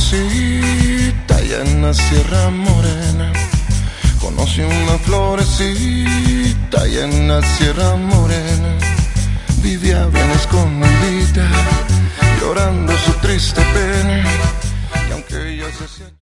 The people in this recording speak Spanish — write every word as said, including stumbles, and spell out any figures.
florecita allá en la Sierra Morena. Conocí una florecita allá en la Sierra Morena. Vivía bien escondida, llorando su triste pena. Y aunque ella se hacía